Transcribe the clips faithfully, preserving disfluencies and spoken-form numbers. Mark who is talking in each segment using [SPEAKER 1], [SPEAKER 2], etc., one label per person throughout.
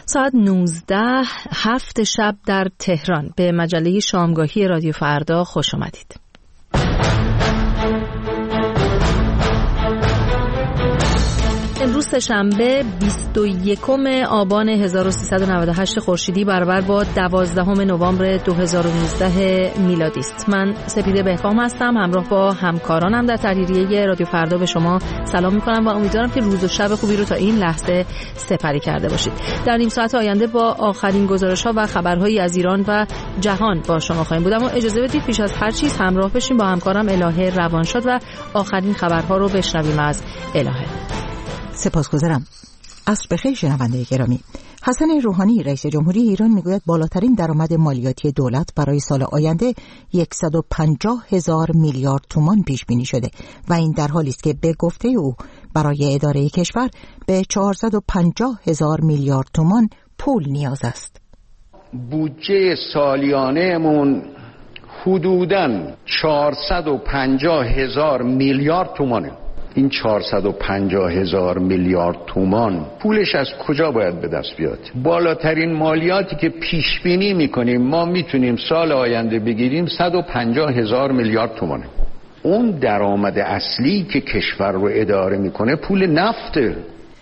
[SPEAKER 1] ساعت نوزده هفت شب در تهران. به مجله شامگاهی رادیو فردا خوش آمدید. امروز سه‌شنبه بیست و یکم آبان هزار و سیصد و نود و هشت خورشیدی برابر با دوازدهم نوامبر دو هزار و نوزده میلادی است. من سپیده بهکام هستم، همراه با همکارانم در تحریریه رادیو فردا به شما سلام می‌کنم و امیدوارم که روز و شب خوبی رو تا این لحظه سپری کرده باشید. در نیم ساعت آینده با آخرین گزارش‌ها و خبرهایی از ایران و جهان با شما خواهیم بود، اما اجازه بدید پیش از هر چیز همراه بشیم با همکارم الهه روانشاد و آخرین خبرها رو بشنویم از الهه.
[SPEAKER 2] سپاسگزارم. عصر بخیر شنونده گرامی. حسن روحانی رئیس جمهوری ایران میگوید بالاترین درآمد مالیاتی دولت برای سال آینده صد و پنجاه هزار میلیارد تومان پیش بینی شده و این در حالی است که به گفته او برای اداره کشور به چهارصد و پنجاه هزار میلیارد تومان پول نیاز است.
[SPEAKER 3] بودجه سالیانه‌مون حدوداً چهارصد و پنجاه هزار میلیارد تومانه. این چهارصد و پنجاه هزار میلیارد تومان پولش از کجا باید به دست بیاد؟ بالاترین مالیاتی که پیش بینی میکنیم ما میتونیم سال آینده بگیریم صد و پنجاه هزار میلیارد تومانه. اون درآمد اصلی که کشور رو اداره میکنه پول نفته.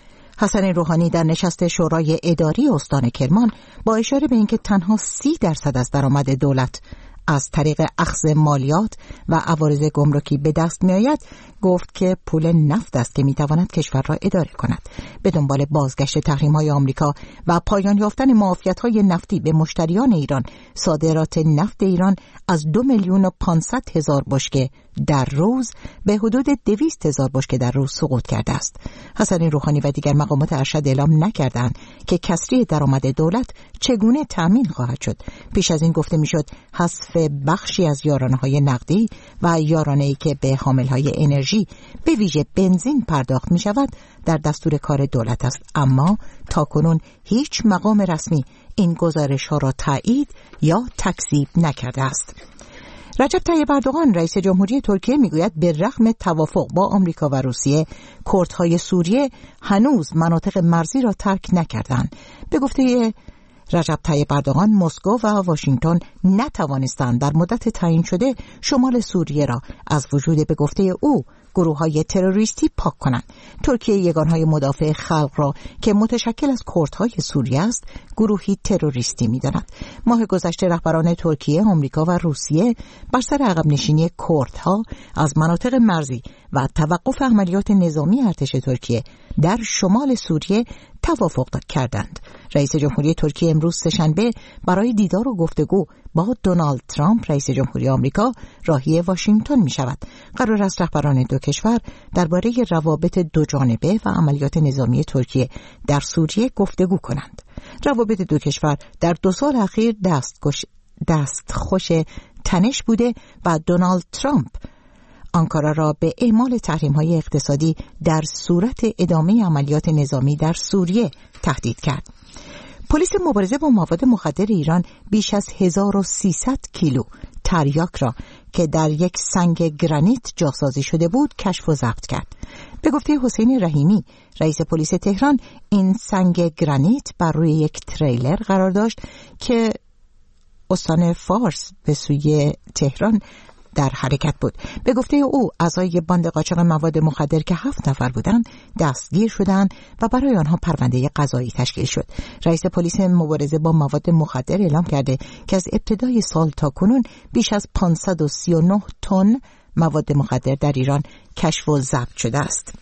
[SPEAKER 2] حسن روحانی در نشست شورای اداری استان کرمان با اشاره به اینکه تنها سی درصد از درآمد دولت از طریق اخذ مالیات و عوارض گمرکی به دست می آید، گفت که پول نفت است که می تواند کشور را اداره کند. به دنبال بازگشت تحریم های آمریکا و پایان یافتن معافیت های نفتی به مشتریان ایران، صادرات نفت ایران از دو میلیون و پانصد هزار بشکه در روز به حدود دویست هزار بشکه در روز سقوط کرده است. حسن روحانی و دیگر مقامات ارشد اعلام نکردند که کسری درآمد دولت چگونه تأمین خواهد شد. پیش از این گفته میشد حذف بخشی از یارانه‌های نقدی و یارانه‌ای که به حامل‌های انرژی به ویژه بنزین پرداخت می‌شود در دستور کار دولت است، اما تاکنون هیچ مقام رسمی این گزارش‌ها را تایید یا تکذیب نکرده است. رجب طیب اردوغان رئیس جمهوری ترکیه میگوید به رغم توافق با آمریکا و روسیه، کردهای سوریه هنوز مناطق مرزی را ترک نکردند. به گفته رجب طیب اردوغان، مسکو و واشنگتن نتوانستند در مدت تعیین شده شمال سوریه را از وجود به گفته او گروه‌های تروریستی پاک کنند. ترکیه یگانهای مدافع خلق را که متشکل از کردهای سوریه است گروهی تروریستی می‌داند. ماه گذشته رهبران ترکیه، آمریکا و روسیه بر سر عقب نشینی کردها از مناطق مرزی و توقف عملیات نظامی ارتش ترکیه در شمال سوریه توافق کردند. رئیس جمهوری ترکیه امروز سه‌شنبه برای دیدار و گفتگو با دونالد ترامپ رئیس جمهوری آمریکا راهی واشنگتن می شود. قرار است رهبران دو کشور درباره روابط دو جانبه و عملیات نظامی ترکیه در سوریه گفتگو کنند. روابط دو کشور در دو سال اخیر دستخوش دستخوش تنش بوده و دونالد ترامپ آنکارا را به اعمال تحریم‌های اقتصادی در صورت ادامه عملیات نظامی در سوریه تهدید کرد. پلیس مبارزه با مواد مخدر ایران بیش از هزار و سیصد کیلو تریاک را که در یک سنگ گرانیت جاسازی شده بود کشف و ضبط کرد. به گفته حسین رحیمی رئیس پلیس تهران، این سنگ گرانیت بر روی یک تریلر قرار داشت که استان فارس به سوی تهران در حرکت بود. به گفته او اعضای باند قاچاق مواد مخدر که هفت نفر بودند دستگیر شدند و برای آنها پرونده قضایی تشکیل شد. رئیس پلیس مبارزه با مواد مخدر اعلام کرده که از ابتدای سال تا کنون بیش از پانصد و سی و نه تن مواد مخدر در ایران کشف و ضبط شده است.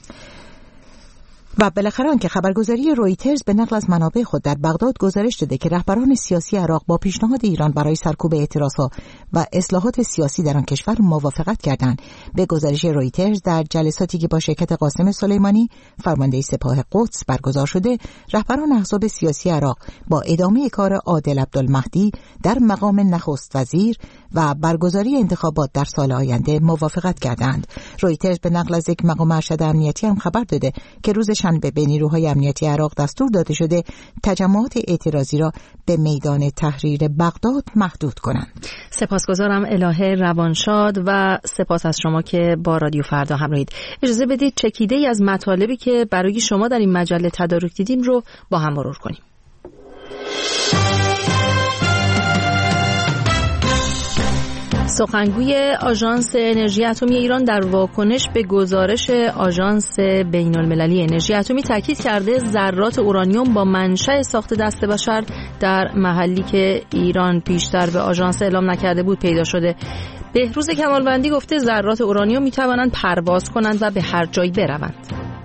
[SPEAKER 2] و بالاخره آنکه خبرگزاری رویترز به نقل از منابع خود در بغداد گزارش داده که رهبران سیاسی عراق با پیشنهاد ایران برای سرکوب اعتراضها و اصلاحات سیاسی در آن کشور موافقت کردند. به گزارش رویترز در جلساتی که با شرکت قاسم سلیمانی فرمانده سپاه قدس برگزار شده، رهبران احزاب سیاسی عراق با ادامه کار عادل عبدالمهدی در مقام نخست وزیر و برگزاری انتخابات در سال آینده موافقت کردند. رویترز به نقل از یک مقام ارشد امنیتی هم خبر داده که روز شنبه به نیروهای امنیتی عراق دستور داده شده تجمعات اعتراضی را به میدان تحریر بغداد محدود کنند.
[SPEAKER 1] سپاسگزارم الهه روانشاد و سپاس از شما که با رادیو فردا همراهید. اجازه بدید چکیده‌ای از مطالبی که برای شما در این مجله تدارک دیدیم رو با هم مرور کنیم. سخنگوی آژانس انرژی اتمی ایران در واکنش به گزارش آژانس بین المللی انرژی اتمی تاکید کرده ذرات اورانیوم با منشأ ساخت دست بشر در محلی که ایران پیشتر به آژانس اعلام نکرده بود پیدا شده. بهروز کمالوندی گفته ذرات اورانیوم می توانند پرواز کنند و به هر جایی بروند.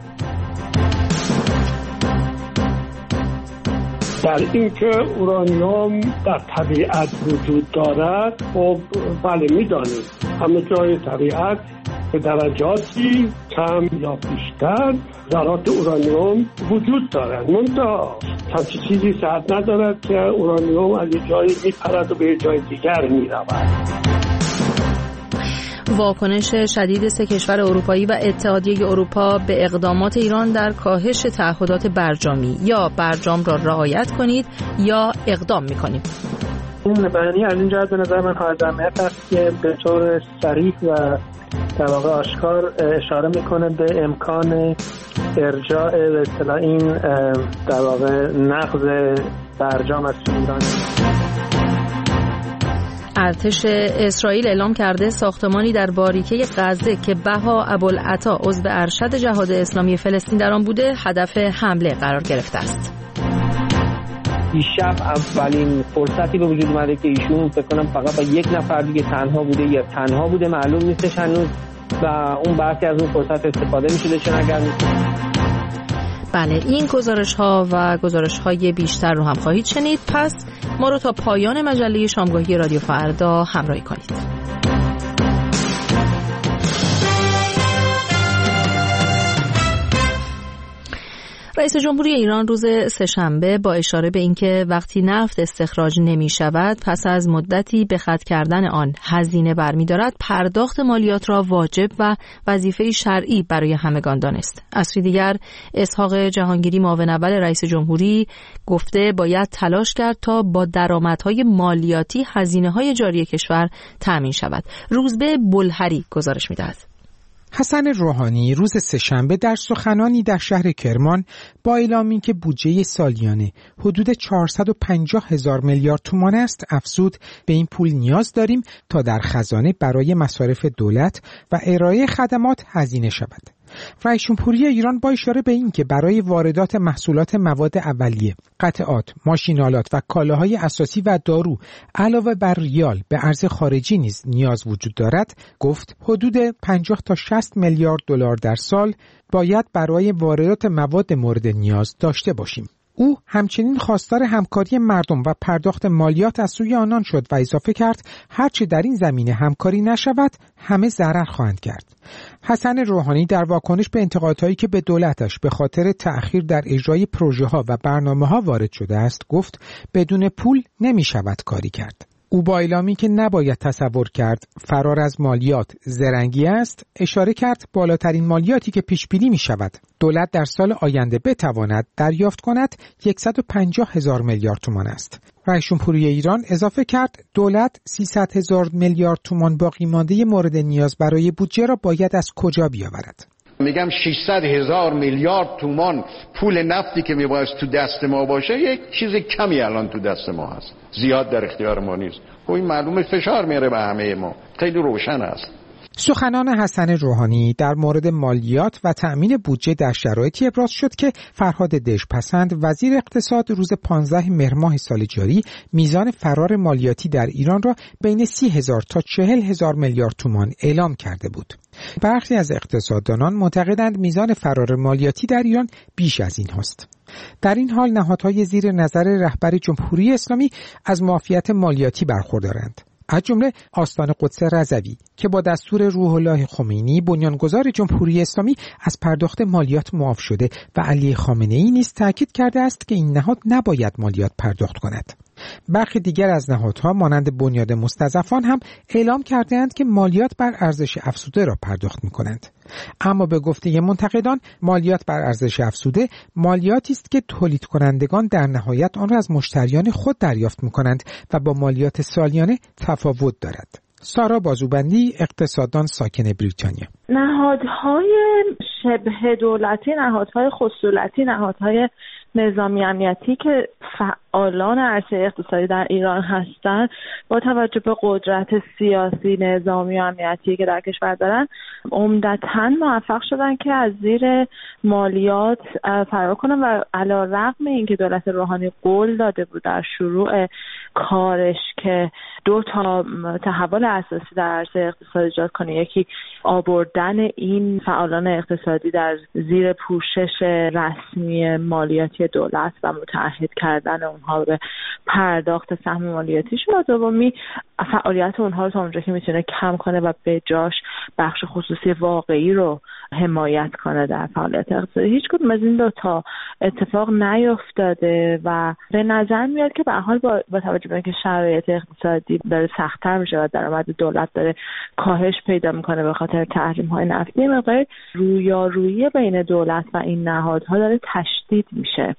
[SPEAKER 4] در این که اورانیوم در طبیعت وجود دارد خب بله می‌دانیم، همه جای طبیعت به درجاتی کم یا بیشتر ذرات اورانیوم وجود دارد، منتها همچین چیزی صحت ندارد که اورانیوم از یک جایی میپرد و به جای دیگر میرود.
[SPEAKER 1] واکنش شدید سه کشور اروپایی و اتحادیه اروپا به اقدامات ایران در کاهش تعهدات برجامی: یا برجام را رعایت کنید یا اقدام می‌کنیم.
[SPEAKER 5] این بیانیه از این جهت به نظر من حائز اهمیت است که به طور صریح و در واقع آشکار اشاره می‌کنه به امکان ارجاع به اصطلاح این در واقع نقض برجام از ایران.
[SPEAKER 1] ارتش اسرائیل اعلام کرده ساختمانی در باریکه غزه که بها ابوالعطا عضو ارشد جهاد اسلامی فلسطین در آن بوده هدف حمله قرار گرفته است.
[SPEAKER 6] دیشب اولین فرصتی به وجود اومده که ایشون فکر کنم فقط با یک نفر دیگه تنها بوده یا تنها بوده معلوم نیستش هنوز و اون برخی از اون فرصت استفاده می‌شده چون اگر
[SPEAKER 1] بله این گزارش ها و گزارش های بیشتر رو هم خواهید شنید. پس ما رو تا پایان مجله شامگاهی رادیو فردا همراهی کنید. رئیس جمهوری ایران روز سه‌شنبه با اشاره به اینکه وقتی نفت استخراج نمی شود پس از مدتی به خط کردن آن هزینه برمی‌دارد، پرداخت مالیات را واجب و وظیفه شرعی برای همگان دانست. اصری دیگر اسحاق جهانگیری معاون اول رئیس جمهوری گفته باید تلاش کرد تا با درآمدهای مالیاتی هزینه‌های جاری کشور تامین شود. روزبه بلهری گزارش می‌دهد.
[SPEAKER 7] حسن روحانی روز سه‌شنبه در سخنانی در شهر کرمان با اعلامی که بودجه سالیانه حدود چهارصد و پنجاه هزار میلیارد تومان است افزود به این پول نیاز داریم تا در خزانه برای مصارف دولت و ارائه خدمات هزینه شود. رئیس جمهوری ایران با اشاره به این که برای واردات محصولات مواد اولیه، قطعات، ماشینالات و کالاهای اساسی و دارو علاوه بر ریال به ارز خارجی نیز نیاز وجود دارد، گفت حدود پنجاه تا شصت میلیارد دلار در سال باید برای واردات مواد مورد نیاز داشته باشیم. او همچنین خواستار همکاری مردم و پرداخت مالیات از سوی آنان شد و اضافه کرد هرچه در این زمینه همکاری نشود همه ضرر خواهند کرد. حسن روحانی در واکنش به انتقادهایی که به دولتش به خاطر تأخیر در اجرای پروژه‌ها و برنامه‌ها وارد شده است گفت بدون پول نمی شود کاری کرد. او با اعلامی که نباید تصور کرد فرار از مالیات زرنگی است، اشاره کرد بالاترین مالیاتی که پیش بینی می شود دولت در سال آینده بتواند دریافت کند صد و پنجاه هزار میلیارد تومان است. رئیس جمهوری ایران اضافه کرد دولت سیصد هزار میلیارد تومان باقی مانده مورد نیاز برای بودجه را باید از کجا بیاورد؟
[SPEAKER 3] میگم ششصد هزار میلیارد تومان پول نفتی که میبایست تو دست ما باشه یک چیز کمی الان تو دست ما هست، زیاد در اختیار ما نیست. خب این معلومه فشار میاره به همه ما، خیلی روشن است.
[SPEAKER 7] سخنان حسن روحانی در مورد مالیات و تأمین بودجه در شرایطی ابراز شد که فرهاد دژپسند وزیر اقتصاد روز پانزده مهر ماه سال جاری میزان فرار مالیاتی در ایران را بین سی هزار تا چهل هزار میلیارد تومان اعلام کرده بود. برخی از اقتصاددانان معتقدند میزان فرار مالیاتی در ایران بیش از این هست. در این حال نهادهای زیر نظر رهبر جمهوری اسلامی از معافیت مالیاتی برخوردارند. از جمله آستان قدس رضوی که با دستور روح الله خمینی بنیانگذار جمهوری اسلامی از پرداخت مالیات معاف شده و علی خامنه‌ای نیز تاکید کرده است که این نهاد نباید مالیات پرداخت کند. برخی دیگر از نهادها مانند بنیاد مستضعفان هم اعلام کرده‌اند که مالیات بر ارزش افزوده را پرداخت می‌کنند. اما به گفته منتقدان مالیات بر ارزش افزوده مالیاتی است که تولید کنندگان در نهایت آن را از مشتریان خود دریافت می‌کنند و با مالیات سالیانه تفاوت دارد. سارا بازوبندی، اقتصاددان ساکن بریتانیا:
[SPEAKER 8] نهادهای شبه دولتی، نهادهای خصوصی، نهادهای نظامی امنیتی که فعالان عرصه اقتصادی در ایران هستن با توجه به قدرت سیاسی، نظامی و امنیتی که در کشور دارن عمدتاً موفق شدن که از زیر مالیات فرار کنن و علی‌رغم اینکه دولت روحانی قول داده بود در شروع کارش که دو تا تحول اساسی در عرصه اقتصاد ایجاد کنه، یکی آوردن این فعالان اقتصادی در زیر پوشش رسمی مالیاتی دولت و متعهد کردن اونها به پرداخت سهم مالیاتیشون، و دومی فعالیت اونها رو تا اونجا که میتونه کم کنه و به جاش بخش خصوصی واقعی رو حمایت کنه در فعالیت اقتصادی. هیچ کدوم از این دو تا اتفاق نیفتاده و به نظر میاد که به هر حال با, با توجه به اینکه شرایط اقتصادی داره سخت‌تر میشه و درآمد دولت داره کاهش پیدا میکنه به خاطر تحریم‌های نفتی، مقدار رویارویی بین دولت و این نهادها داره تشدید میشه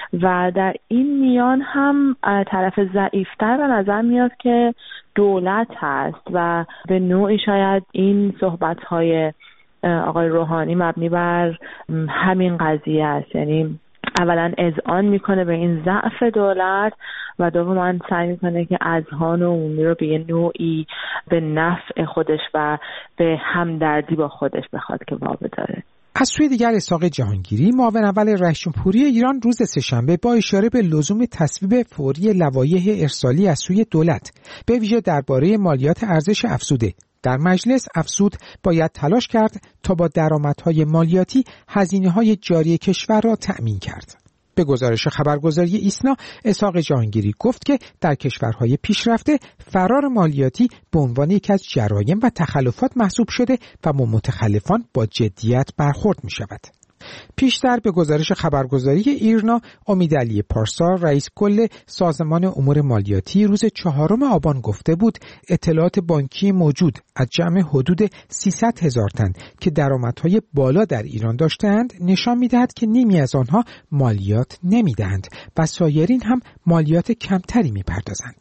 [SPEAKER 8] و در این میان هم طرف ضعیف‌تر به نظر میاد که دولت هست و به نوعی شاید این صحبت‌های آقای روحانی مبنی بر همین قضیه است، یعنی اولا اذعان میکنه به این ضعف دولت و دوما سعی میکنه که اذهان عمومی رو به نوعی به نفع خودش و به همدردی با خودش بخواد که وابداره.
[SPEAKER 7] از سوی دیگر اسحاق جهانگیری، معاون اول رئیس جمهوری ایران، روز سه‌شنبه با اشاره به لزوم تصویب فوری لوایح ارسالی از سوی دولت به ویژه درباره مالیات ارزش افزوده در مجلس افزود باید تلاش کرد تا با درآمدهای مالیاتی هزینه‌های جاری کشور را تأمین کرد. به گزارش خبرگزاری ایسنا، اسحاق جهانگیری گفت که در کشورهای پیشرفته فرار مالیاتی به عنوان یکی از جرایم و تخلفات محسوب شده و با متخلفان با جدیت برخورد می شود. پیشتر به گزارش خبرگزاری ایرنا، امید علی پارسا، رئیس کل سازمان امور مالیاتی، روز چهارم آبان گفته بود اطلاعات بانکی موجود از جمع حدود سیصد هزار تن که درآمدهای بالا در ایران داشتند نشان می‌دهد که نیمی از آنها مالیات نمی‌دهند و سایرین هم مالیات کمتری می‌پردازند.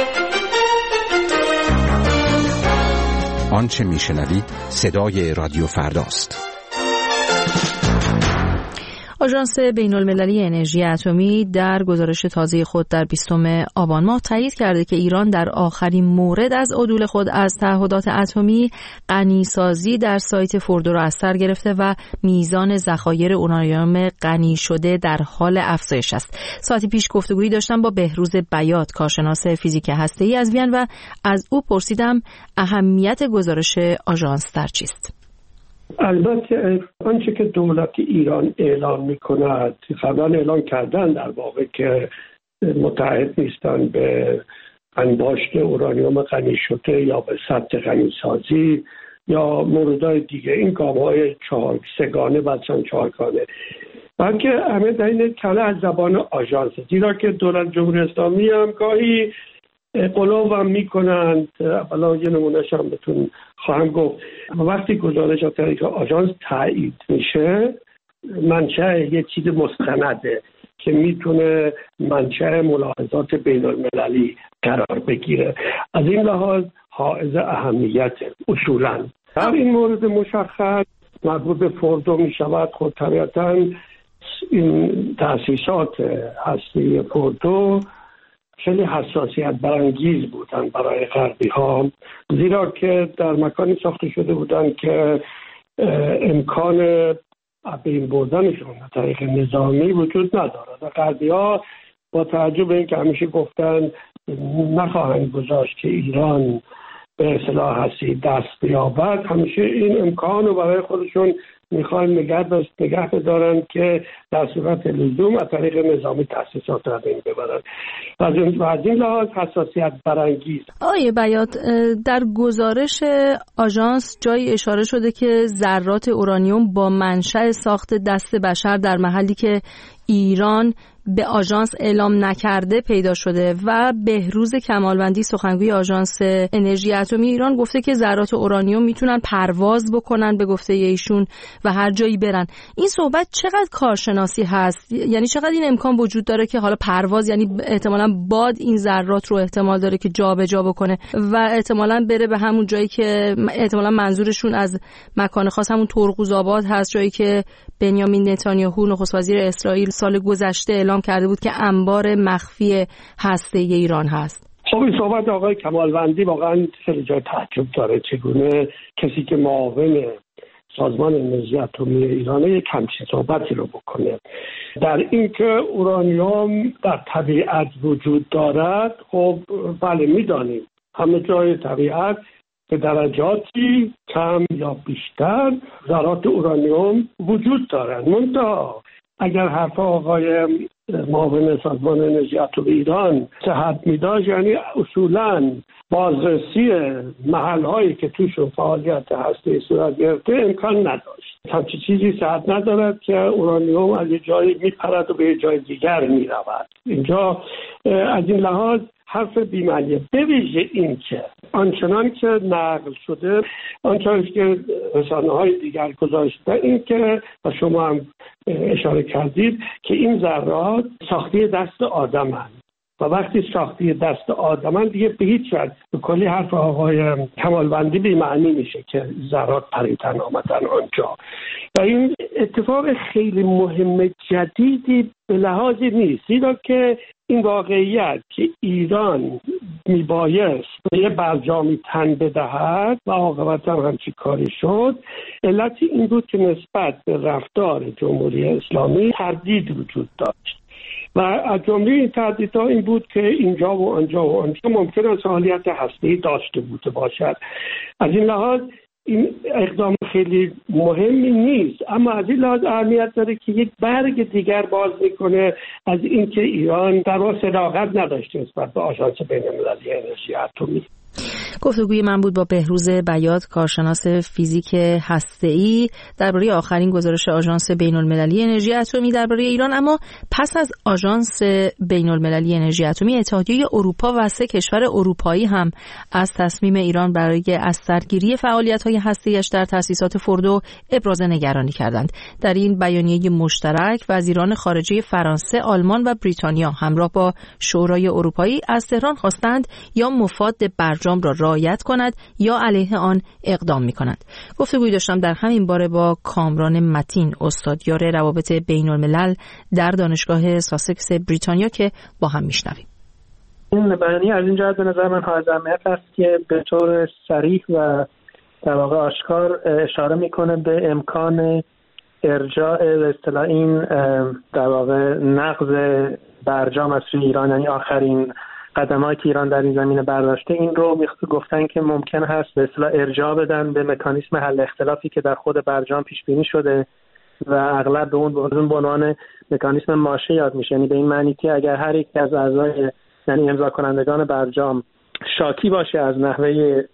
[SPEAKER 9] آنچه می‌شنوید صدای رادیو فرداست.
[SPEAKER 1] آژانس بین‌المللی انرژی اتمی در گزارش تازه خود در بیستم آبان ماه تایید کرده که ایران در آخرین مورد از عدول خود از تعهدات اتمی غنیسازی در سایت فوردو را از سر گرفته و میزان ذخایر اورانیوم غنی شده در حال افزایش است. ساعتی پیش گفتگویی داشتم با بهروز بیات، کارشناس فیزیک هسته‌ای از وین، و از او پرسیدم اهمیت گزارش آژانس در چیست.
[SPEAKER 4] البته آنچه که دولت ایران اعلان می‌کند، قبلا اعلان کردن در واقع که متعهد نیستن به انباشت اورانیوم غنی شده یا به ثبت غنیسازی یا موردهای دیگه، این گام‌های چهار سگانه و چند چهارگانه، بلکه همه در این کله از زبان آژانس، زیرا که دولت جمهوری اسلامی هم گاهی قلوب هم میکنند. اولا یه نمونهش هم بهتون خواهم گفت. وقتی گزارش از طریق آژانس تایید میشه، منشأ یه چیز مستنده که میتونه منشأ ملاحظات بین المللی قرار بگیره. از این لحاظ حائز اهمیت اصولاً. در این مورد مشخص مربوط به فوردو میشود. خود طبیعتاً این تأسیسات هسته فوردو خیلی حساسیت برانگیز بودن برای غربی ها، زیرا که در مکانی ساخته شده بودن که امکان بین بردنشون از طریق نظامی وجود ندارد و غربی ها با توجه به اینکه همیشه گفتن نخواهند گذاشت که ایران به اصطلاح هستی دست بیابد، همیشه این امکان رو برای خودشون میخوان نگه داشت نگه بدارن که در صورت لزوم از طریق نظامی تأسیسات را بین ببرن. و از این لحاظ حساسیت برانگیز.
[SPEAKER 1] آقای بیات، در گزارش آژانس جایی اشاره شده که ذرات اورانیوم با منشأ ساخت دست بشر در محلی که ایران به آژانس اعلام نکرده پیدا شده و بهروز کمالوندی، سخنگوی آژانس انرژی اتمی ایران، گفته که ذرات اورانیوم میتونن پرواز بکنن به گفته ایشون و هر جایی برن. این صحبت چقدر کارشناسی هست؟ یعنی چقدر این امکان وجود داره که حالا پرواز، یعنی احتمالاً باد این ذرات رو احتمال داره که جابجا بکنه و احتمالاً بره به همون جایی که احتمالاً منظورشون از مکان خاص همون ترقوز آباد هست، جایی که بنیامین نتانیاهو نخست وزیر اسرائیل سال گذشته اعلام کرده بود که انبار مخفی هسته‌ای ایران هست.
[SPEAKER 4] خب این صحبت آقای کمالوندی واقعا خیلی جای تعجب داره. چگونه کسی که معاون سازمان انرژی اتمی ایران یک همچین صحبتی رو بکنه؟ در این که اورانیوم در طبیعت وجود دارد، خب بله میدانیم همه جای طبیعت به درجاتی کم یا بیشتر ذرات اورانیوم وجود دارند. منتها اگر حرف آقای معاون سازمان انرژی اتمی ایران صحت می‌داشت، یعنی اصولاً بازرسی محل‌هایی که توشون فعالیت هسته‌ای صورت گرفته امکان نداشت. همچین چیزی صحت ندارد که اورانیوم از یه جایی میپرد و به یه جای دیگر میرود. اینجا از این لحاظ حرف بی‌معنیه. به ویژه این که آنچنان که نقل شده، آنچنان که رسانه‌های دیگر گذاشته، این که و شما هم اشاره کردید که این ذرات ساخته دست آدم‌اند و وقتی ساخته دست آدم‌اند دیگه به هیچ وجه به کلی حرف آقای کمالوندی بی‌معنی میشه که ذرات پریدن آمدن آنجا. و این اتفاق خیلی مهم جدیدی به لحاظی نیست، زیرا که این واقعیت که ایران میبایست به یه برجامی تن بدهد و عاقبتا هم همچی کاری شد، علت این بود که نسبت به رفتار جمهوری اسلامی تردید وجود داشت و از جمله این تردیدها این بود که اینجا و آنجا و آنجا ممکن است فعالیت هسته‌ای داشته بوده باشد. از این لحاظ این اقدام خیلی مهمی نیست، اما از این لحاظ اهمیت داره که یک برگ دیگر باز میکنه از اینکه ایران در واقع صداقت نداشته نسبت به آژانس بین‌المللی انرژی اتمی.
[SPEAKER 1] گفتگوی من بود با بهروز بیات، کارشناس فیزیک هسته‌ای، درباره آخرین گزارش آژانس بین‌المللی انرژی اتمی درباره ایران. اما پس از آژانس بین‌المللی انرژی اتمی، اتحادیه اروپا و سه کشور اروپایی هم از تصمیم ایران برای از سرگیری فعالیت‌های هسته‌ایش در تأسیسات فوردو ابراز نگرانی کردند. در این بیانیه مشترک وزیران خارجه فرانسه، آلمان و بریتانیا همراه با شورای اروپایی از تهران خواستند یا مفاد برجام را رعایت کند یا علیه آن اقدام می کند. گفتگوی داشتم در همین باره با کامران متین، استادیار روابط بین الملل در دانشگاه ساسکس بریتانیا، که با هم میشنویم.
[SPEAKER 5] این بیانیه از این جهت به نظر من حائز اهمیت است که به طور صریح و در واقع آشکار اشاره میکنه به امکان ارجاع به اصطلاح این در واقع نقض برجام از سوی ایران، یعنی آخرین قدماتی که ایران در این زمینه برداشته، این رو گفتن که ممکن هست به اصطلاح ارجاع بدن به مکانیسم حل اختلافی که در خود برجام پیش بینی شده و اغلب به اون به عنوان مکانیسم ماشه یاد میشه، یعنی به این معنی که اگر هر یک از اعضای یعنی امضا کنندگان برجام شاکی باشه از نحوه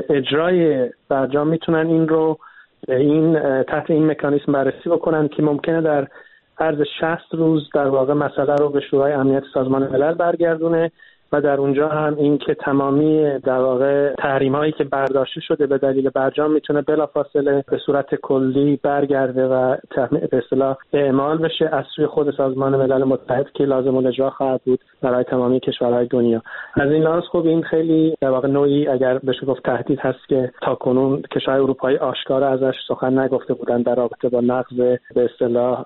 [SPEAKER 5] اجرای برجام، میتونن این رو این تحت این مکانیسم بررسی بکنن که ممکنه در عرض شصت روز در واقع مسئله رو به شورای امنیت سازمان ملل برگردونه و در اونجا هم این که تمامی در واقع تحریم‌هایی که برداشته شده به دلیل برجام میتونه بلافاصله به صورت کلی برگرده و به اصطلاح اعمال بشه از سوی خود سازمان ملل متحد که لازم الاجرا خواهد بود برای تمامی کشورهای دنیا. از این لحاظ خب این خیلی در واقع نوعی اگر بشه گفت تهدید هست که تاکنون کشورهای اروپایی آشکارا ازش سخن نگفته بودند در رابطه با نقض به اصطلاح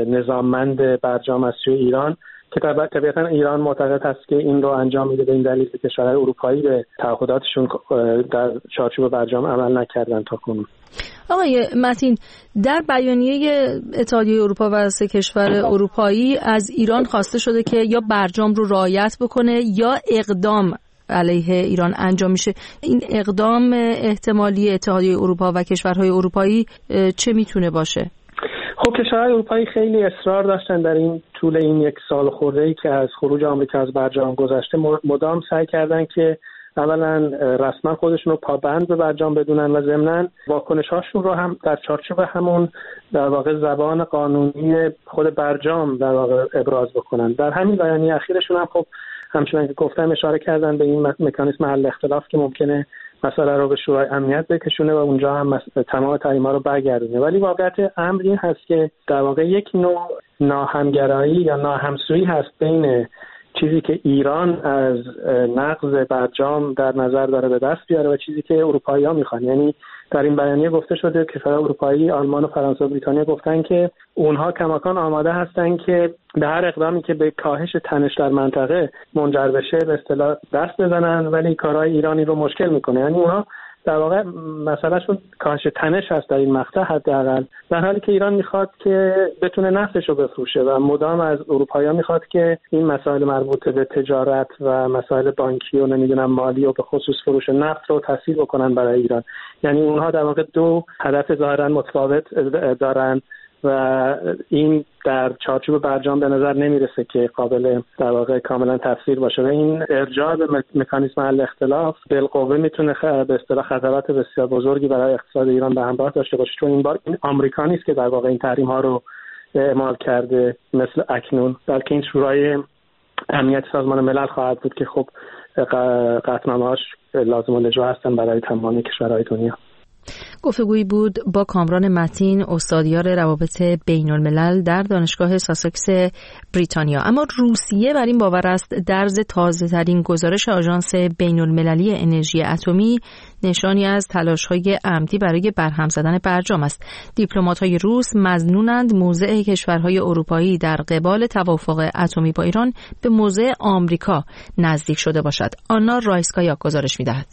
[SPEAKER 5] نظاممند برجام از سوی ایران، که طبیعتا ایران معتقد هست که این رو انجام میده به این دلیل که کشورهای اروپایی به تعهداتشون در چارچوب برجام عمل نکردن تا کنون.
[SPEAKER 1] آقای متین، در بیانیه اتحادیه اروپا و سه کشور اروپایی از ایران خواسته شده که یا برجام رو رعایت بکنه یا اقدام علیه ایران انجام میشه. این اقدام احتمالی اتحادیه اروپا و کشورهای اروپایی چه میتونه باشه؟
[SPEAKER 5] خب کشورهای اروپایی خیلی اصرار داشتن در این طول این یک سال خورده‌ای که از خروج آمریکا از برجام گذشته، مدام سعی کردن که اولا رسما خودشون رو پابند به برجام بدونن و ضمناً واکنش‌هاشون رو هم در چارچوب همون در واقع زبان قانونی خود برجام در واقع ابراز بکنن. در همین بیانیه اخیرشون هم خب همچنان که گفتم اشاره کردن به این مکانیسم حل اختلاف که ممکنه مسئله رو به شورای امنیت بکشونه و اونجا هم تمام تحریم‌ها رو برگردونه. ولی واقعیت امر این هست که در واقع یک نوع ناهمگرایی یا ناهمسویی هست بین چیزی که ایران از نقض برجام در نظر داره به دست بیاره و چیزی که اروپایی‌ها میخوان. یعنی در این بیانیه گفته شده که کشورهای اروپایی، آلمان و فرانسه و بریتانیا گفتن که اونها کماکان آماده هستن که به هر اقدامی که به کاهش تنش در منطقه منجر بشه به اصطلاح دست بزنن، ولی کارهای ایرانی رو مشکل میکنه. یعنی اونها در واقع مسئلهشون کاهش تنش هست در این مقطع حداقل، در حالی که ایران میخواد که بتونه نفتش رو بفروشه و مدام از اروپایی‌ها میخواد که این مسائل مربوط به تجارت و مسائل بانکی و نمیدونم مالی و به خصوص فروش نفت رو تسهیل بکنن برای ایران. یعنی اونها در واقع دو هدف ظاهرا متفاوت دارن و این در چارچوب برجام به نظر نمیرسه که قابل در واقع کاملا تفسیر باشه و این ارجاع به مکانیزم حل اختلاف بالقوه میتونه به اصطلاح خطرات بسیار بزرگی برای اقتصاد ایران به همراه داشته باشه، چون این بار این آمریکا نیست که در واقع این تحریم ها رو اعمال کرده مثل اکنون، بلکه این شورای امنیت سازمان ملل خواهد بود که خب قطعنامه‌هاش لازم الاجرا هستن برای تمامی کشورهای دنیا.
[SPEAKER 1] گفتگویی بود با کامران متین، استادیار روابط بین الملل در دانشگاه ساسکس بریتانیا. اما روسیه بر این باور است درز تازه ترین گزارش آژانس بین المللی انرژی اتمی نشانی از تلاش‌های عمدی برای برهم زدن برجام است. دیپلمات‌های روس مظنونند موضع کشورهای اروپایی در قبال توافق اتمی با ایران به موضع آمریکا نزدیک شده باشد. آنا رایسکایا گزارش می‌دهد.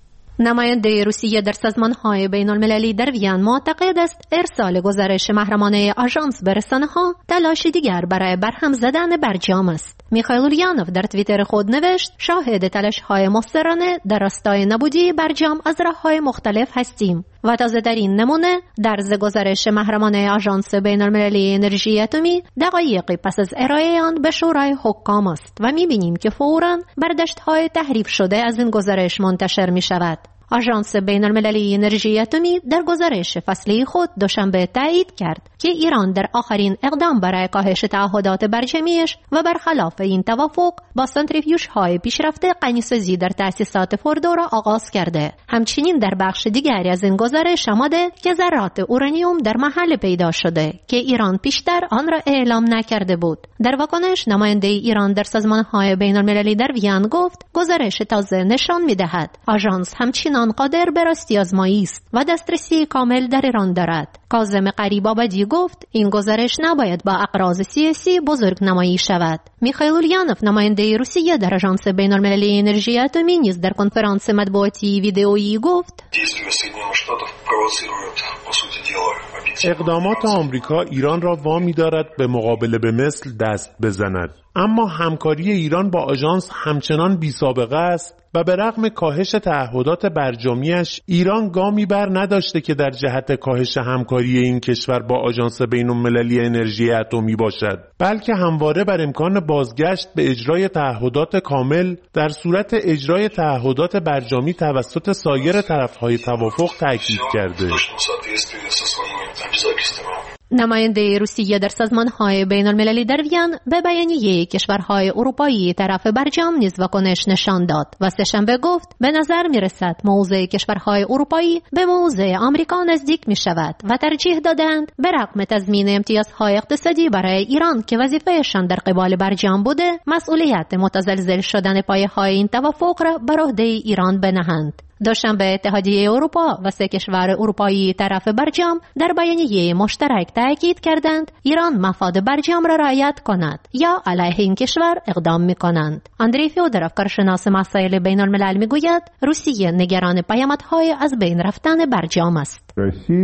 [SPEAKER 10] نماینده روسیه در سازمان‌های بین‌المللی در وین معتقد است ارسال گزارش محرمانه آژانس به رسانه‌ها تلاشی دیگر برای برهم زدن برجام است. میخائیل اوليانوف در توییتر خود نوشت شاهد تلاش‌های مسترانه در راستای نبودی برجام از راه‌های مختلف هستیم و تازه‌ترین نمونه درز گزارش محرمانه آژانس بین‌المللی انرژی اتمی دقایقی پس از ارائه آن به شورای حکام است و می‌بینیم که فوراً برداشت‌های تحریف شده از این گزارش منتشر می‌شود. آژانس بین‌المللی انرژی اتمی در گزارش فصلی خود دوشنبه تایید کرد که ایران در آخرین اقدام برای کاهش تعهدات برجامیش و برخلاف این توافق با سنتریفیوژهای پیشرفته غنی‌سازی در تأسیسات فوردو را آغاز کرده. همچنین در بخش دیگری از این گزارش آمده که ذرات اورانیوم در محل پیدا شده که ایران پیشتر آن را اعلام نکرده بود. در واکنش نماینده ایران در سازمان‌های بین‌المللی در وین گفت گزارش تازه نشان می‌دهد آژانس همچنین قادر به راستی آزمایی است و دسترسی کامل در ایران دارد. کاظم غریب‌آبادی گفت این گزارش نباید با اغراض سیاسی بزرگ نمایی شود. میخائیل اوليانوف نماینده روسیه در آژانس بین‌المللی انرژی اتمی نیز در کنفرانس مطبوعاتی ویدئویی گفت
[SPEAKER 11] اقدامات آمریکا ایران را وامی دارد به مقابله به مثل دست بزند، اما همکاری ایران با آژانس همچنان بی‌سابقه است و به رغم کاهش تعهدات برجامیش ایران گامی بر نداشته که در جهت کاهش همکاری این کشور با آژانس بین‌المللی انرژی اتمی باشد، بلکه همواره بر امکان بازگشت به اجرای تعهدات کامل در صورت اجرای تعهدات برجامی توسط سایر طرف‌های توافق تاکید کرده.
[SPEAKER 10] نماینده روسیه در سازمان‌های بین‌المللی در وین به بیانیه کشورهای اروپایی طرف برجام نیز واکنش نشان داد و سه‌شنبه گفت به نظر می‌رسد موضع کشورهای اروپایی به موضع آمریکا نزدیک می‌شود و ترجیح دادند به رغم تضمین امتیازهای اقتصادی برای ایران که وظیفه‌شان در قبال برجام بوده، مسئولیت متزلزل شدن پایه‌های این توافق را بر عهده ایران بنهند. دوشنبه اتحادیه اروپا و سه کشور اروپایی طرف برجام در بیانیه مشترک تاکید کردند ایران مفاد برجام را رعایت کند یا علیه این کشور اقدام می‌کنند. اندری فیودروف کارشناس مسائل بین الملل میگوید روسیه نگران پیامدهای از بین رفتن برجام است.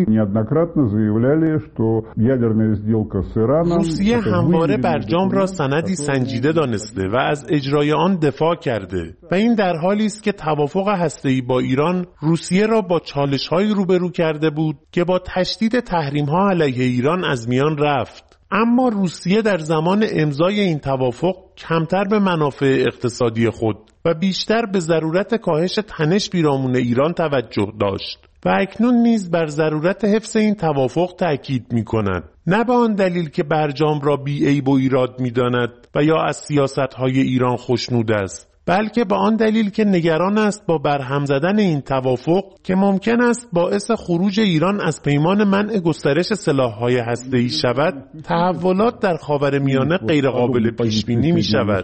[SPEAKER 11] روسیه همواره برجام را سندی سنجیده دانسته و از اجرای آن دفاع کرده و این در حالی است که توافق هسته‌ای با ایران روسیه را با چالش‌هایی روبرو کرده بود که با تشدید تحریم‌ها علیه ایران از میان رفت. اما روسیه در زمان امضای این توافق کمتر به منافع اقتصادی خود و بیشتر به ضرورت کاهش تنش پیرامون ایران توجه داشت و اکنون نیز بر ضرورت حفظ این توافق تأکید می‌کند، نه به آن دلیل که برجام را بی‌عیب و ایراد می‌داند و یا از سیاست‌های ایران خوشنود است، بلکه به آن دلیل که نگران است با برهم زدن این توافق که ممکن است باعث خروج ایران از پیمان منع گسترش سلاح‌های هسته‌ای شود، تحولات در خاورمیانه غیرقابل پیش‌بینی می‌شود.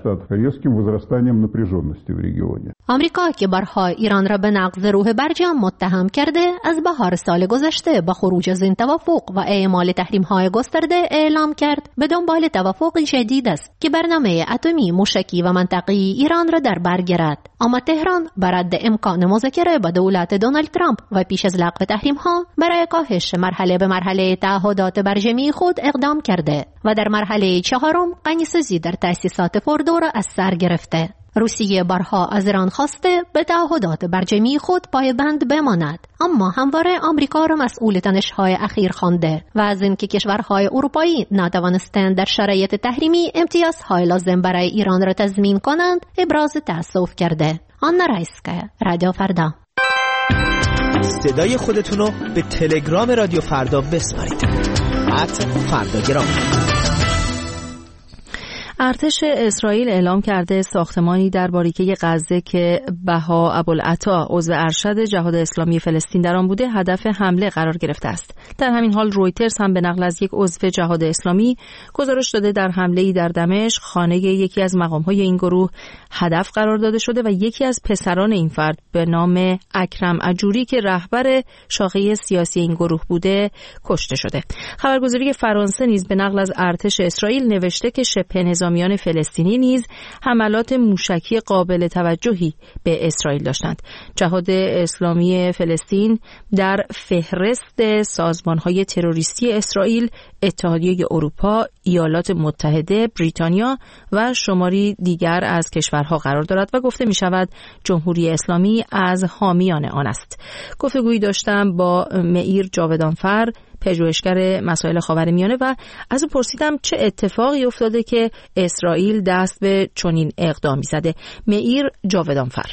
[SPEAKER 10] آمریکا که بارها ایران را به نقض روح برجام متهم کرده، از بهار سال گذشته با خروج از این توافق و اعمال تحریم‌های گسترده اعلام کرد به دنبال توافقی جدید است که برنامه اتمی موشکی و منطقه‌ای ایران را در بر گیرد. اما تهران بر رد امکان مذاکره با دولت دونالد ترامپ و پیش از لغو تحریم‌ها برای کاهش مرحله به مرحله تعهدات برجامی خود اقدام کرده و در مرحله چهارم غنی‌سازی در تأسیسات فوردو را از سر گرفته. روسیه بارها از ایران خواسته به تعهدات برجامی خود پایبند بماند، اما همواره آمریکا را مسئول تنش‌های اخیر خوانده و از اینکه کشورهای اروپایی ناتوانستند در شرایط تحریمی امتیازهای لازم برای ایران را تضمین کنند ابراز تأسف کرده. آنا رایسکا، رادیو فردا.
[SPEAKER 12] صدای خودتونو به تلگرام رادیو فردا بسپارید. ات فرداگرام.
[SPEAKER 1] ارتش اسرائیل اعلام کرده ساختمانی در باریکه غزه که بها ابوالعطا عضو ارشد جهاد اسلامی فلسطین در آن بوده هدف حمله قرار گرفته است. در همین حال رویترز هم به نقل از یک عضو جهاد اسلامی گزارش داده در حمله‌ای در دمشق خانه یکی از مقام‌های این گروه هدف قرار داده شده و یکی از پسران این فرد به نام اکرم اجوری که رهبر شاخه سیاسی این گروه بوده کشته شده. خبرگزاری فرانسه نیز به نقل از ارتش اسرائیل نوشته که شبه نظامیان فلسطینی نیز حملات موشکی قابل توجهی به اسرائیل داشتند. جهاد اسلامی فلسطین در فهرست سازمان‌های تروریستی اسرائیل، اتحادیه اروپا، ایالات متحده، بریتانیا و شماری دیگر از کشورها قرار دارد و گفته می شود جمهوری اسلامی از حامیان آن است. گفتگویی داشتم با معیر جاودانفر، پژوهشگر مسائل خاورمیانه و از او پرسیدم چه اتفاقی افتاده که اسرائیل دست به چنین اقدامی زده. معیر جاودانفر: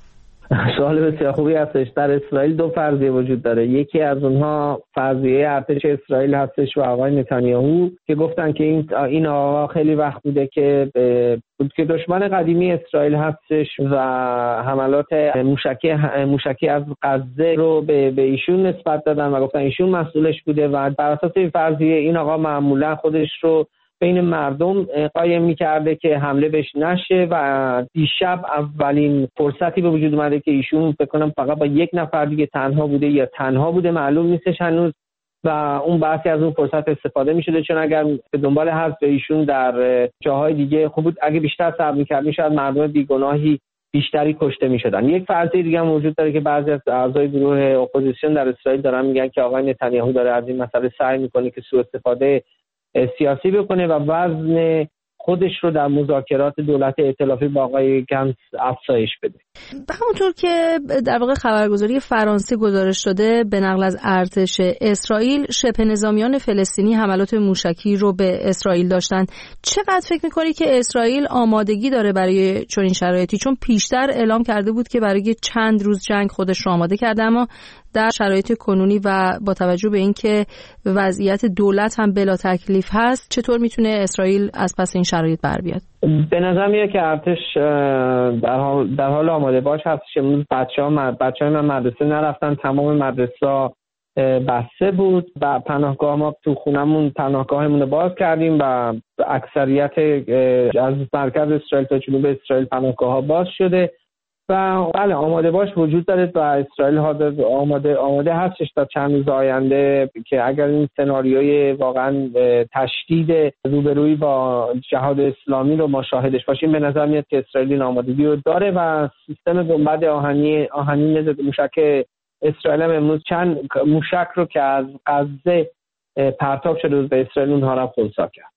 [SPEAKER 6] سوال بسیار خوبی هستش. در اسرائیل دو فرضیه وجود داره. یکی از اونها فرضیه ارتش اسرائیل هستش و آقای نتانیاهو که گفتن که این این آقا خیلی وقت بوده که بود که دشمن قدیمی اسرائیل هستش و حملات موشکی موشکی از غزه رو به به ایشون نسبت دادن و گفتن ایشون مسئولش بوده و بر اساس این فرضیه این آقا معمولا خودش رو بین مردم قایم می‌کرده که حمله بهش نشه و دیشب اولین فرصتی به وجود اومده که ایشون فکر کنم فقط با یک نفر دیگه تنها بوده یا تنها بوده معلوم نیستش هنوز و اون بحثی از اون فرصت استفاده می‌شده، چون اگر به دنبال حذف ایشون در جاهای دیگه خوب بود اگه بیشتر صبر می‌کرد میشد مردم بیگناهی بیشتری کشته می‌شدن. یک فرضیه دیگه هم وجود داره که بعضی از اعضای گروه اپوزیسیون در اسرائیل دارن میگن که آقای نتانیاهو داره از این مسئله سعی می‌کنه که سوء استفاده سیاسی بکنه و وزن خودش رو در مذاکرات دولت ائتلافی با آقای گنتس افزایش بده.
[SPEAKER 1] همونطور که در واقع خبرگزاری فرانسه گزارش داده به نقل از ارتش اسرائیل، شبه نظامیان فلسطینی حملات موشکی رو به اسرائیل داشتند. چقدر فکر می‌کنی که اسرائیل آمادگی داره برای چنین شرایطی؟ چون پیشتر اعلام کرده بود که برای چند روز جنگ خودش رو آماده کرده، اما در شرایط کنونی و با توجه به اینکه وضعیت دولت هم بلا تکلیف هست، چطور میتونه اسرائیل از پس این شرایط بر بیاد؟
[SPEAKER 6] به نظر میاد که ارتش در حال در حال آماده باش هستش. امروز بچه‌ها بچه‌های من مدرسه نرفتن، تمام مدرسه‌ها بسته بود و پناهگاه ما تو خونمون پناهگاهمون رو باز کردیم و اکثریت از مرکز اسرائیل تا جنوب اسرائیل پناهگاه‌ها باز شده و بله آماده باش وجود داره و اسرائیل آماده آماده هستش تا چند روز آینده که اگر این سناریوی واقعا تشدید روبرویی با جهاد اسلامی رو ما شاهدش باشیم، به نظر میاد که اسرائیل این آمادگی رو داره و سیستم بمبارد آهنی آهنین ضد موشک اسرائیل هم امروز چند موشک رو که از غزه پرتاب شده به اسرائیل اونها رو خنثی کرد.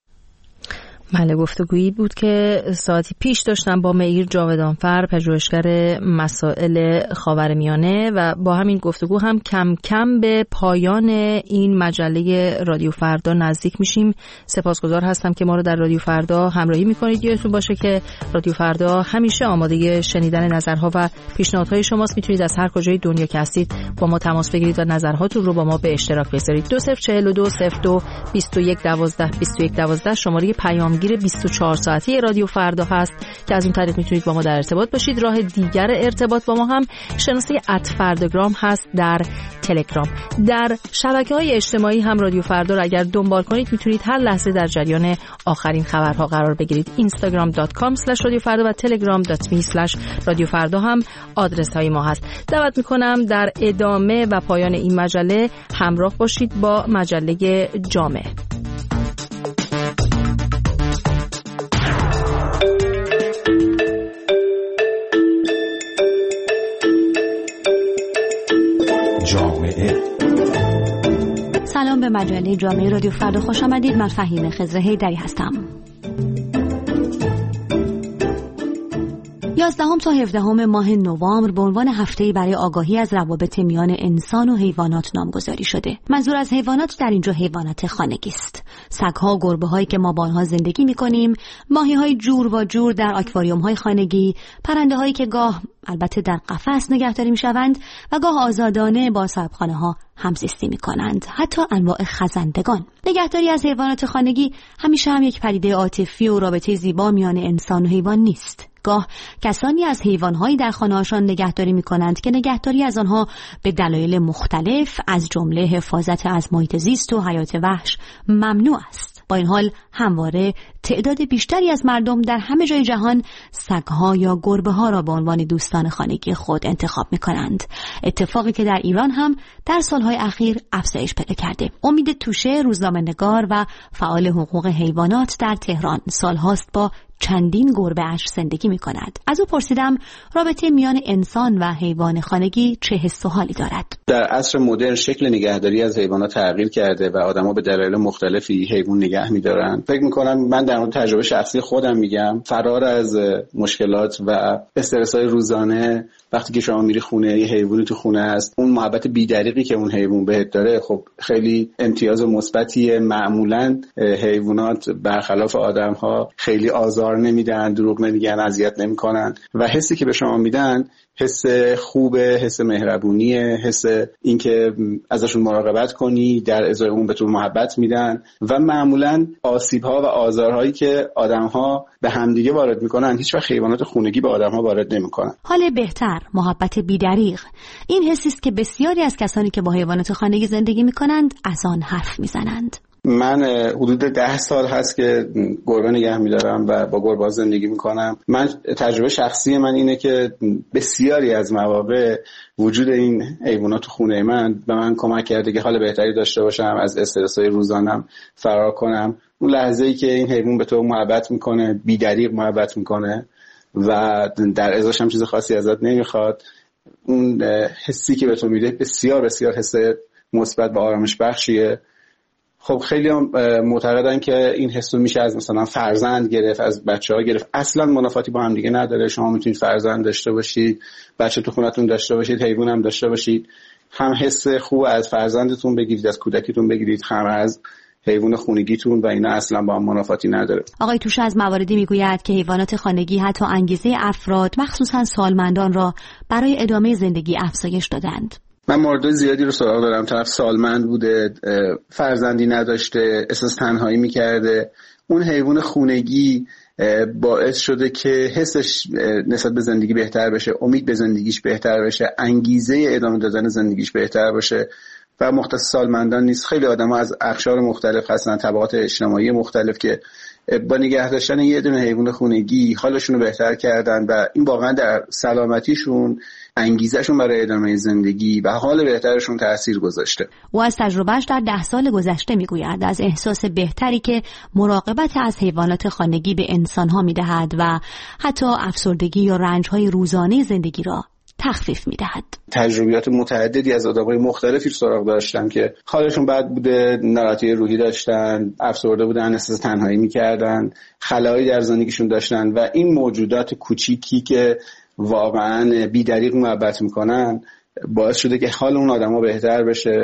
[SPEAKER 1] بله، گفتگویی بود که ساعتی پیش داشتم با معیر جاودانفر، پژوهشگر مسائل خاورمیانه، و با همین گفتگو هم کم کم به پایان این مجله رادیو فردا نزدیک میشیم. سپاسگزار هستم که ما رو در رادیو فردا همراهی میکنید. یادتون باشه که رادیو فردا همیشه آماده شنیدن نظرها و پیشنهادهای شماست. میتونید از هر کجای دنیا که هستید با ما تماس بگیرید و نظرهاتون رو با ما به اشتراک بذارید. دو صفر چهل و دو صفر دو بیست و یک دوازده بیست و یک دوازده شماره پیام پیگیر بیست و چهار ساعته رادیو فردا هست که از اون طریق میتونید با ما در ارتباط باشید. راه دیگر ارتباط با ما هم شناسه ات فرداگرام هست در تلگرام. در شبکه‌های اجتماعی هم رادیو فردا رو اگر دنبال کنید میتونید هر لحظه در جریان آخرین خبرها قرار بگیرید. اینستاگرام دات کام اسلش رادیو فردا و تلگرام دات می اسلش رادیو فردا هم آدرس های ما هست. دعوت میکنم در ادامه و پایان این مجله همراه باشید با مجله جامعه.
[SPEAKER 13] سلام به مجله جامعه رادیو فردا خوش آمدید. من فهیمه خضر حیدری هستم. یازدهم تا هفدهم ماه نوامبر به عنوان هفته‌ای برای آگاهی از روابط میان انسان و حیوانات نامگذاری شده. منظور از حیوانات در اینجا حیوانات خانگی است. سگ‌ها و گربه‌هایی که ما با آنها زندگی می‌کنیم، ماهی‌های جور و جور در آکواریوم‌های خانگی، پرنده‌هایی که گاه البته در قفس نگهداری می‌شوند و گاه آزادانه با صاحبخانه‌ها همزیستی می‌کنند، حتی انواع خزندگان. نگهداری از حیوانات خانگی همیشه هم یک پدیده عاطفی و رابطه زیبا میان انسان و حیوان نیست. گاه کسانی از حیوان‌هایی در خانه‌هاشان نگهداری می‌کنند که نگهداری از آنها به دلایل مختلف از جمله حفاظت از محیط زیست و حیات وحش ممنوع است. با این حال همواره تعداد بیشتری از مردم در همه جای جهان سگ‌ها یا گربه‌ها را به عنوان دوستان خانگی خود انتخاب می‌کنند. اتفاقی که در ایران هم در سال‌های اخیر افزایش پیدا کرده. امید توشه، روزنامه‌نگار و فعال حقوق حیوانات در تهران سال‌هاست با چندین گربه اش زندگی می کند. از او پرسیدم رابطه میان انسان و حیوان خانگی چه حس و حالی دارد.
[SPEAKER 14] در عصر مدرن شکل نگهداری از حیوانات تغییر کرده و آدما به دلایل مختلفی حیوان نگه می‌دارن. فکر می‌کنم من در مورد تجربه شخصی خودم میگم، فرار از مشکلات و استرس‌های روزانه وقتی که شما میری خونه یه حیوانی تو خونه هست، اون محبت بی‌دریغی که اون حیوان بهت داره خب خیلی امتیاز مثبتیه. معمولاً حیوانات برخلاف آدم‌ها خیلی آزار نمیدن، دروغ نمیگن، اذیت نمیکنن و حسی که به شما میدن حس خوبه، حس مهربونیه، حس اینکه ازشون مراقبت کنی، در ازای اون به تو محبت میدن و معمولاً آسیب‌ها و آزارهایی که آدم‌ها به همدیگه وارد میکنن هیچ وقت حیوانات خونگی به آدم‌ها وارد نمیکنن.
[SPEAKER 13] حال بهتر، محبت بی‌دریغ، این حسی است که بسیاری از کسانی که با حیوانات خانگی زندگی میکنند از آن حرف میزنند.
[SPEAKER 14] من حدود ده سال هست که گربه نگه می‌دارم و با گربه‌ها زندگی می‌کنم. من تجربه شخصی من اینه که بسیاری از مواقع وجود این حیوانات تو خونه من به من کمک کرده که حال بهتری داشته باشم، از استرس‌های روزانه‌ام فرار کنم. اون لحظه‌ای که این حیوان به تو محبت می‌کنه، بی‌دریغ محبت می‌کنه و در ازاش هم چیز خاصی ازت نمی‌خواد، اون حسی که به تو میده بسیار بسیار حس مثبت و آرامش بخشیه. خب خیلی هم معتقدن که این حسو میشه از مثلا فرزند گرفت، از بچه‌ها گرفت. اصلا منافاتی با هم دیگه نداره. شما میتونید فرزند داشته باشید، بچه تو خونتون داشته باشید، حیوان هم داشته باشید، هم حس خوب از فرزندتون بگیرید، از کودکیتون بگیرید، هم از حیوان خونگیتون و اینا اصلا با هم منافاتی نداره.
[SPEAKER 13] آقای توشه از مواردی میگوید که حیوانات خانگی حتی انگیزه افراد مخصوصا سالمندان را برای ادامه زندگی افزایش دادند.
[SPEAKER 14] من مورد زیادی رو سراغ دارم. طرف سالمند بوده، فرزندی نداشته، احساس تنهایی میکرده. اون حیوان خونگی باعث شده که حسش نسبت به زندگی بهتر بشه، امید به زندگیش بهتر بشه، انگیزه ادامه دادن زندگیش بهتر باشه و مختص سالمندان نیست. خیلی آدم‌ها از اقشار مختلف هستن، طبقات اجتماعی مختلف که با نگه داشتن یه دونه حیوان خونگی حالشون رو بهتر کردن و این واقعا در سلامتیشون، انگیزهشون برای ادامه زندگی و حال بهترشون تأثیر گذاشته.
[SPEAKER 13] او از تجربهش در ده سال گذشته میگوید از احساس بهتری که مراقبت از حیوانات خانگی به انسانها میدهد و حتی افسردگی یا رنج‌های روزانه زندگی را تخفیف میدهد.
[SPEAKER 14] تجربیات متعددی از آدم‌های مختلفی سراغ داشتم که حالشون بد بوده، ناراحتی روحی داشتن، افسرده بودن، احساس تنهایی میکردن، خلایی در زندگیشون داشتن و این موجودات کوچیکی که واقعاً بی‌دریغ محبت میکنن باعث شده که حال اون آدم‌ها بهتر بشه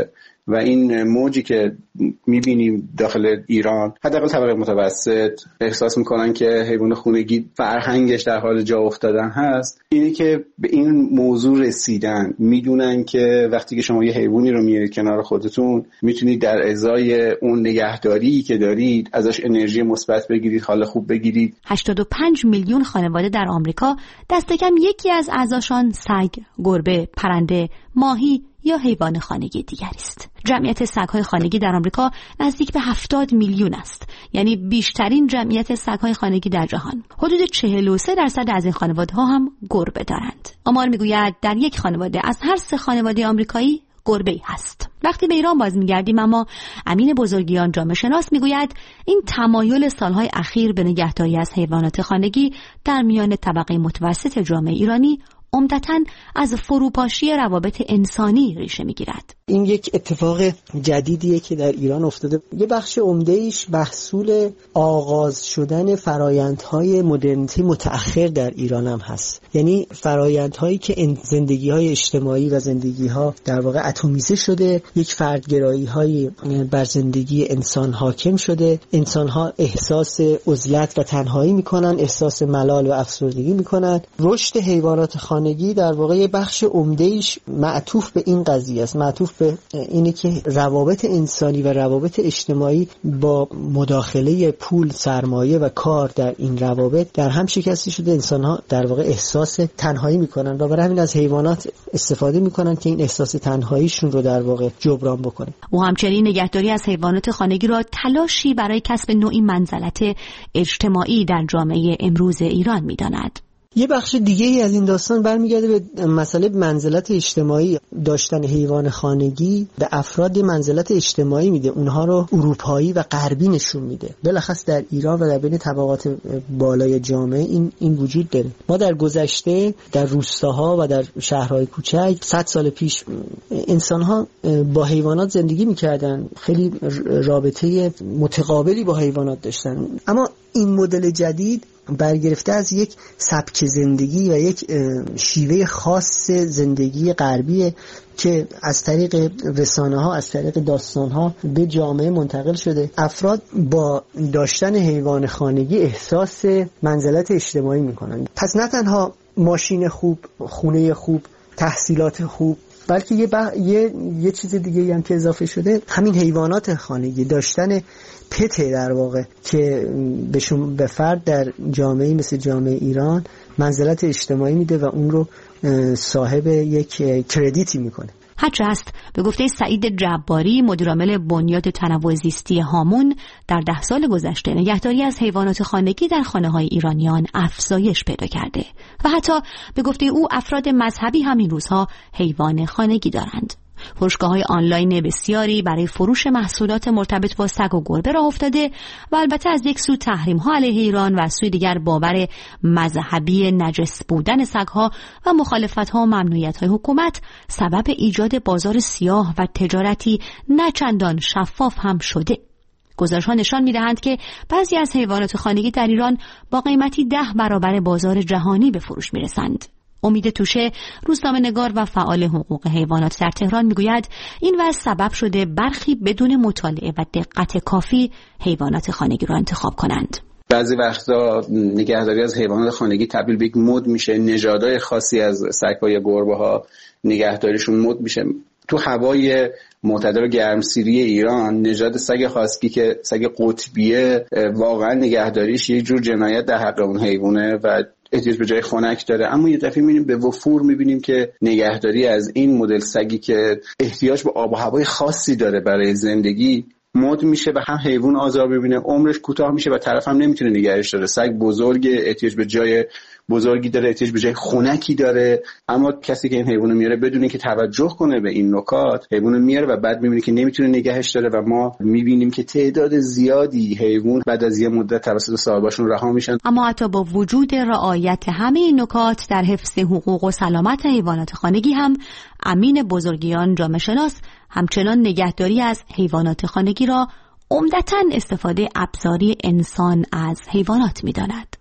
[SPEAKER 14] و این موجی که میبینیم داخل ایران حداقل طبقه متوسط احساس میکنن که حیوان خونگی فرهنگش در حال جا افتادن هست، اینه که به این موضوع رسیدن، میدونن که وقتی که شما یه حیوانی رو میارید کنار خودتون میتونید در ازای اون نگهداری که دارید ازش انرژی مثبت بگیرید، حال خوب بگیرید.
[SPEAKER 13] هشتاد و پنج میلیون خانواده در آمریکا دست کم یکی از اعضاشان سگ، گربه، پرنده، ماهی یا حیوان خانگی دیگری است. جمعیت سگ‌های خانگی در آمریکا نزدیک به هفتاد میلیون است، یعنی بیشترین جمعیت سگ‌های خانگی در جهان. حدود چهل و سه درصد از این خانواده‌ها هم گربه دارند. آمار میگوید در یک خانواده از هر سه خانواده آمریکایی گربه‌ای هست. وقتی به ایران باز می‌گردیم اما امین بزرگیان جامعه شناس میگوید این تمایل سالهای اخیر به نگهداری از حیوانات خانگی در میان طبقه متوسط جامعه ایرانی عمدتاً از فروپاشی روابط انسانی ریشه میگیرد.
[SPEAKER 15] این یک اتفاق جدیدیه که در ایران افتاده. یه بخش عمده‌ایش محصول آغاز شدن فرایندهای مدرنیته متأخر در ایران هم هست. یعنی فرایندهایی که زندگی‌های اجتماعی و زندگی‌ها در واقع اتمیزه شده، یک فردگرایی‌های بر زندگی انسان حاکم شده، انسان‌ها احساس عزلت و تنهایی می‌کنن، احساس ملال و افسردگی می‌کنن. رشد حیوانات خانگی در واقع یه بخش عمده‌ایش معطوف به این قضیه است، معطوف به اینه که روابط انسانی و روابط اجتماعی با مداخله پول، سرمایه و کار در این روابط در هم شکسته شده. انسان‌ها در واقع احساس تنهایی میکنن و برای همین از حیوانات استفاده میکنن که این احساس تنهاییشون رو در واقع جبران بکنه.
[SPEAKER 13] و همچنین نگهداری از حیوانات خانگی را تلاشی برای کسب نوعی منزلت اجتماعی در جامعه امروز ایران میداند.
[SPEAKER 15] یه بخش دیگه ای از این داستان برمیگرده به مسئله منزلت اجتماعی. داشتن حیوان خانگی به افراد منزلت اجتماعی میده، اونها رو اروپایی و غربی نشون میده. بالاخص در ایران و در بین طبقات بالای جامعه این این وجود داره. ما در گذشته در روستاها و در شهرهای کوچک صد سال پیش انسان‌ها با حیوانات زندگی میکردن، خیلی رابطه متقابلی با حیوانات داشتن. اما این مدل جدید برگرفته از یک سبک زندگی و یک شیوه خاص زندگی غربیه که از طریق رسانه ها، از طریق داستان ها به جامعه منتقل شده. افراد با داشتن حیوان خانگی احساس منزلت اجتماعی میکنن. پس نه تنها ماشین خوب، خونه خوب، تحصیلات خوب، بلکه یه, بح... یه یه چیز دیگه هم که اضافه شده، همین حیوانات خانگی، داشتن پته در واقع که بهشون به فرد در جامعه مثل جامعه ایران منزلت اجتماعی میده و اون رو صاحب یک کردیتی میکنه.
[SPEAKER 13] هرچه است به گفته سعید جباری، مدیرعامل بنیاد تنوع زیستی هامون، در ده سال گذشته نگهداری از حیوانات خانگی در خانه‌های ایرانیان افزایش پیدا کرده و حتی به گفته او افراد مذهبی هم این روزها حیوان خانگی دارند. فروشگاه‌های آنلاین بسیاری برای فروش محصولات مرتبط با سگ و گربه راه افتاده و البته از یک سو تحریم‌ها علیه ایران و از سوی دیگر باور مذهبی نجس بودن سگ‌ها و مخالفت‌ها و ممنوعیت‌های حکومت سبب ایجاد بازار سیاه و تجارتی نه چندان شفاف هم شده. گزارش‌ها نشان می‌دهند که بعضی از حیوانات خانگی در ایران با قیمتی ده برابر بازار جهانی به فروش می‌رسند. امید توشه، روزنامه‌نگار و فعال حقوق حیوانات در تهران میگوید این وضع سبب شده برخی بدون مطالعه و دقت کافی حیوانات خانگی را انتخاب کنند.
[SPEAKER 14] بعضی وقتا نگهداری از حیوانات خانگی تبدیل به یک مد میشه، نژادهای خاصی از سگ‌ها یا گربه‌ها نگهداریشون مد میشه. تو هوای معتدل گرمسیری ایران نژاد سگ خاصی که سگ قطبیه واقعا نگهداریش یه جور جنایت در حق اون حیوانه و احتیاج به جای خنک داره. اما یه دفعه می‌بینیم به وفور می‌بینیم که نگهداری از این مدل سگی که احتیاج به آب و هوای خاصی داره برای زندگی مد میشه و هم حیوان آزار می‌بینه، عمرش کوتاه میشه و طرف هم نمیتونه نگهش داره. سگ بزرگ، احتیاج به جای بزرگی داره، احتیاج به جای خنکی داره. اما کسی که این حیوانو میاره بدون اینکه توجه کنه به این نکات، حیوانو میاره و بعد می‌بینه که نمیتونه نگهش داره و ما می‌بینیم که تعداد زیادی حیوان بعد از یه مدت توسط صاحباشون رها میشن.
[SPEAKER 13] اما حتی با وجود رعایت همه این نکات در حفظ حقوق و سلامت حیوانات خانگی هم امین بزرگیان جامعه شناس همچنان نگهداری از حیوانات خانگی را عمدتاً استفاده ابزاری انسان از حیوانات می‌داند.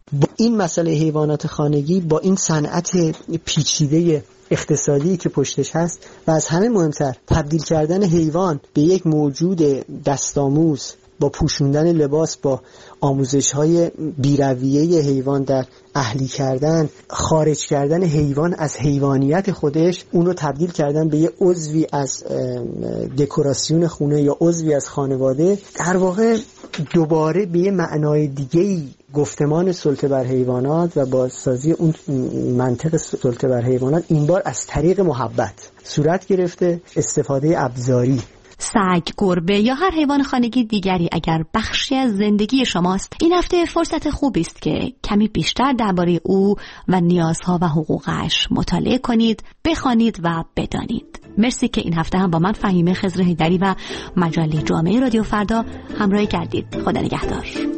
[SPEAKER 15] با این مسئله حیوانات خانگی، با این صنعت پیچیده اقتصادی که پشتش هست و از همه مهمتر تبدیل کردن حیوان به یک موجود دستاموز با پوشوندن لباس، با آموزش‌های بی‌رویه حیوان در اهلی کردن، خارج کردن حیوان از حیوانیت خودش، اون رو تبدیل کردن به یه عضوی از دکوراسیون خونه یا عضوی از خانواده، در واقع دوباره به یه معنای دیگه‌ای گفتمان سلطه بر حیوانات و بازسازی اون منطق سلطه بر حیوانات این بار از طریق محبت صورت گرفته، استفاده ابزاری.
[SPEAKER 13] سگ، گربه یا هر حیوان خانگی دیگری اگر بخشی از زندگی شماست، این هفته فرصت خوبی است که کمی بیشتر درباره او و نیازها و حقوقش مطالعه کنید، بخوانید و بدانید. مرسی که این هفته هم با من فهیمه خضر حیدری و مجله جامعه رادیو فردا همراهی کردید. خدا نگهدار.